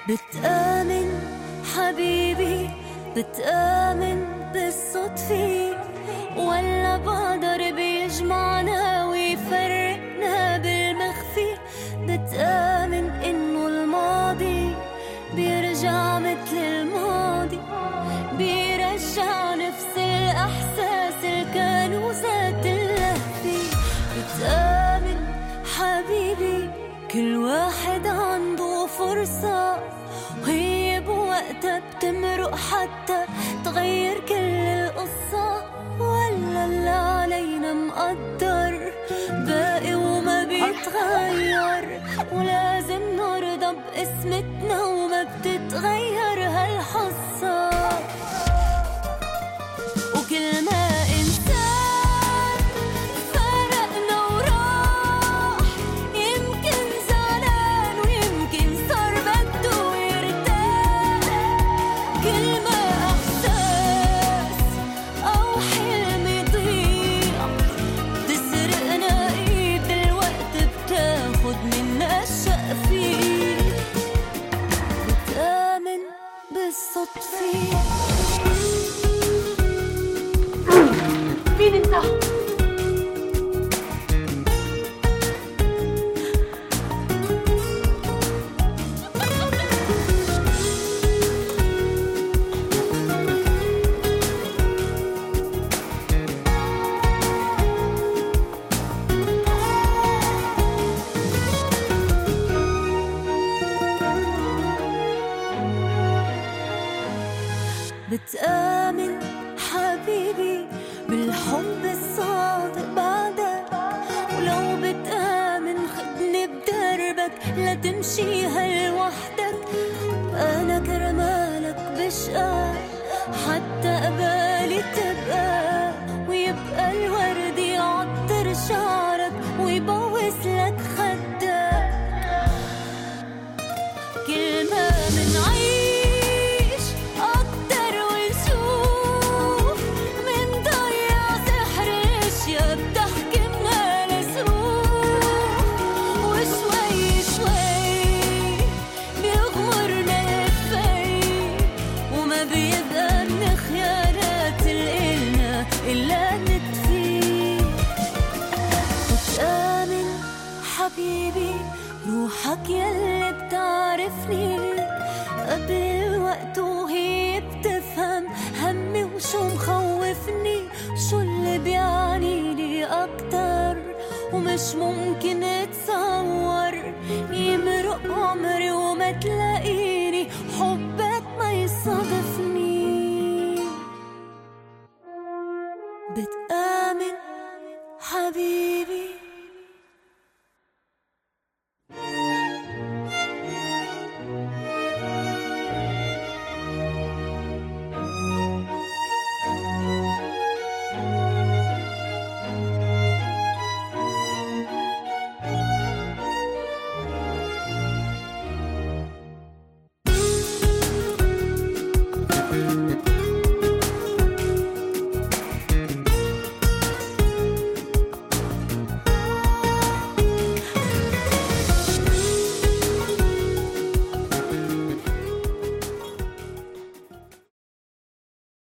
بتآمن حبيبي، بتآمن بالصدفة ولا بقدر بيجمعنا ويفرقنا بالمخفي؟ بتآمن إنه الماضي بيرجع مثل الماضي، بيرجع نفس الأحساس اللي كانوا ذات اللهفة. بتآمن حبيبي كل واحد عنده فرصة، وهي بوقتها بتمرق حتى تغير كل القصة، ولا اللي علينا مقدر باقي وما بيتغير، ولازم نرضى بقسمتنا وما بتتغير هالحصة. وكل ما إنسان فرقنا وراح، يمكن زعلان ويمكن صار بده يرتاح، كل ما إحساس أو حلم يضيع بتسرقنا إيد الوقت، بتاخد منا الشقفة. بتآمن بالصدفة. مين انت؟ بتآمن حبيبي بالحب الصادق بعدك، ولو بتآمن خدني بدربك لا تمشيها لوحدك. أنا كرمالك بشقى حتى قبالي تبقى، ويبقى الورد يعطر شعرك ويبوس لك خدك. كل ما منعيش أكتر ونشوف منضيع سحر الأشياء بتحكمنا لسوق، وشوي شوي بيغمرنا الفي، وما بيبقى من خيارات الإلنا إلا نتفي. بتآمن حبيبي روحك يلي بتعرفني قبل الوقت، وهي بتفهم همي وشو مخوفني، شو اللي بيعنيني أكتر ومش ممكن اتصور. يمرق عمري وما تلاقي